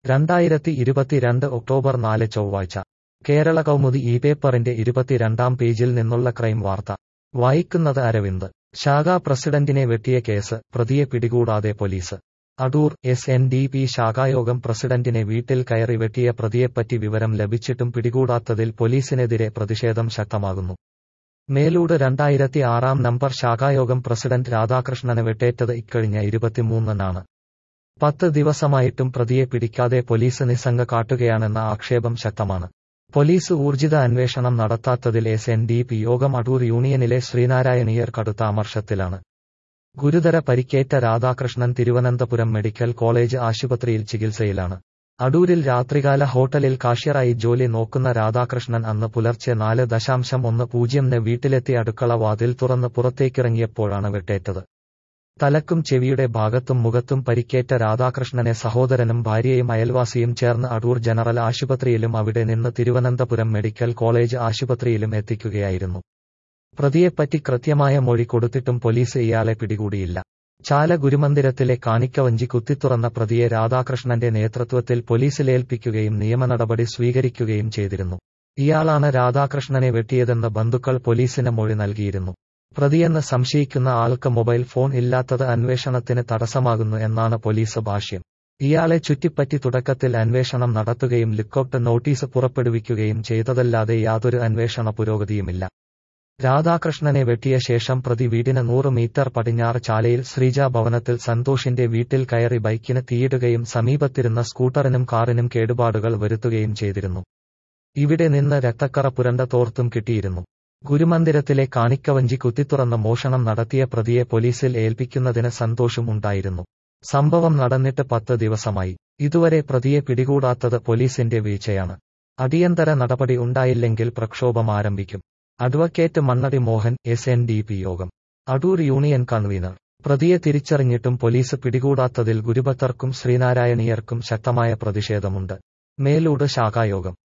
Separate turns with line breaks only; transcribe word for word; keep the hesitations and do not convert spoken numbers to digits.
രണ്ടായിരത്തി ഇരുപത്തിരണ്ട് ഒക്ടോബർ നാല് ചൊവ്വാഴ്ച കേരള കൗമുദി ഈ പേപ്പറിന്റെ ഇരുപത്തിരണ്ടാം പേജിൽ നിന്നുള്ള ക്രൈം വാർത്ത വായിക്കുന്നത് അരവിന്ദ്. ശാഖാ പ്രസിഡന്റിനെ വെട്ടിയ കേസ്, പ്രതിയെ പിടികൂടാതെ police. Adoor. S N D P ശാഖായോഗം പ്രസിഡന്റിനെ വീട്ടിൽ കയറി വെട്ടിയ പ്രതിയെപ്പറ്റി വിവരം ലഭിച്ചിട്ടും പിടികൂടാത്തതിൽ പോലീസിനെതിരെ പ്രതിഷേധം ശക്തമാകുന്നു. മേലൂട് രണ്ടായിരത്തി ആറാം നമ്പർ ശാഖായോഗം പ്രസിഡന്റ് രാധാകൃഷ്ണന് വെട്ടേറ്റത് ഇക്കഴിഞ്ഞ ഇരുപത്തിമൂന്നിനാണ്. പത്ത് ദിവസമായിട്ടും പ്രതിയെ പിടിക്കാതെ പോലീസ് നിസ്സംഗ കാട്ടുകയാണെന്ന ആക്ഷേപം ശക്തമാണ്. പോലീസ് ഊർജിത അന്വേഷണം നടത്താത്തതിൽ S N D P Yogam Adoor യൂണിയനിലെ ശ്രീനാരായണീയർ കടുത്ത അമർഷത്തിലാണ്. ഗുരുതര പരിക്കേറ്റ രാധാകൃഷ്ണൻ തിരുവനന്തപുരം മെഡിക്കൽ കോളേജ് ആശുപത്രിയിൽ ചികിത്സയിലാണ്. അടൂരിൽ രാത്രികാല ഹോട്ടലിൽ കാഷ്യറായി ജോലി നോക്കുന്ന രാധാകൃഷ്ണൻ അന്ന് പുലർച്ചെ നാല് ദശാംശം ഒന്ന് പൂജ്യംന് വീട്ടിലെത്തി അടുക്കള വാതിൽ തുറന്ന് പുറത്തേക്കിറങ്ങിയപ്പോഴാണ് വെട്ടേറ്റത്. തലക്കും ചെവിയുടെ ഭാഗത്തും മുഖത്തും പരിക്കേറ്റ രാധാകൃഷ്ണനെ സഹോദരനും ഭാര്യയും അയൽവാസിയും ചേർന്ന് അടൂർ ജനറൽ ആശുപത്രിയിലും അവിടെ നിന്ന് തിരുവനന്തപുരം മെഡിക്കൽ കോളേജ് ആശുപത്രിയിലും എത്തിക്കുകയായിരുന്നു. പ്രതിയെപ്പറ്റി കൃത്യമായ മൊഴി കൊടുത്തിട്ടും പോലീസ് ഇയാളെ പിടികൂടിയില്ല. ചാല ഗുരുമന്ദിരത്തിലെ കാണിക്കവഞ്ചി കുത്തിത്തുറന്ന പ്രതിയെ രാധാകൃഷ്ണന്റെ നേതൃത്വത്തിൽ പോലീസിലേൽപ്പിക്കുകയും നിയമനടപടി സ്വീകരിക്കുകയും ചെയ്തിരുന്നു. ഇയാളാണ് രാധാകൃഷ്ണനെ വെട്ടിയതെന്ന് ബന്ധുക്കൾ പോലീസിന് മൊഴി നൽകിയിരുന്നു. പ്രതിയെന്ന് സംശയിക്കുന്ന ആൾക്ക് മൊബൈൽ ഫോൺ ഇല്ലാത്തത് അന്വേഷണത്തിന് തടസ്സമാകുന്നു എന്നാണ് പോലീസ് ഭാഷ്യം. ഇയാളെ ചുറ്റിപ്പറ്റി തുടക്കത്തിൽ അന്വേഷണം നടത്തുകയും ലുക്കൌട്ട് നോട്ടീസ് പുറപ്പെടുവിക്കുകയും ചെയ്തതല്ലാതെ യാതൊരു അന്വേഷണ പുരോഗതിയുമില്ല. രാധാകൃഷ്ണനെ വെട്ടിയ ശേഷം പ്രതി വീടിന് നൂറ് മീറ്റർ പടിഞ്ഞാറ് ചാലയിൽ ശ്രീജ ഭവനത്തിൽ സന്തോഷിന്റെ വീട്ടിൽ കയറി ബൈക്കിന് തീയിടുകയും സമീപത്തിരുന്ന സ്കൂട്ടറിനും കാറിനും കേടുപാടുകൾ വരുത്തുകയും ചെയ്തിരുന്നു. ഇവിടെ നിന്ന് രക്തക്കറ പുരണ്ട തോർത്തും കിട്ടിയിരുന്നു. ഗുരുമന്ദിരത്തിലെ കാണിക്കവഞ്ചി കുത്തിത്തുറന്ന് മോഷണം നടത്തിയ പ്രതിയെ പോലീസിൽ ഏൽപ്പിക്കുന്നതിന് സന്തോഷും ഉണ്ടായിരുന്നു. സംഭവം നടന്നിട്ട് പത്ത് ദിവസമായി. ഇതുവരെ പ്രതിയെ പിടികൂടാത്തത് പോലീസിന്റെ വീഴ്ചയാണ്. അടിയന്തര നടപടി ഉണ്ടായില്ലെങ്കിൽ പ്രക്ഷോഭം ആരംഭിക്കും. Advocate Mannadi Mohan, S N D P Yogam Adoor union convener. പ്രതിയെ തിരിച്ചറിഞ്ഞിട്ടും പോലീസ് പിടികൂടാത്തതിൽ ഗുരുഭക്തർക്കും ശ്രീനാരായണീയർക്കും ശക്തമായ പ്രതിഷേധമുണ്ട്. മേലൂട് ശാഖായോഗം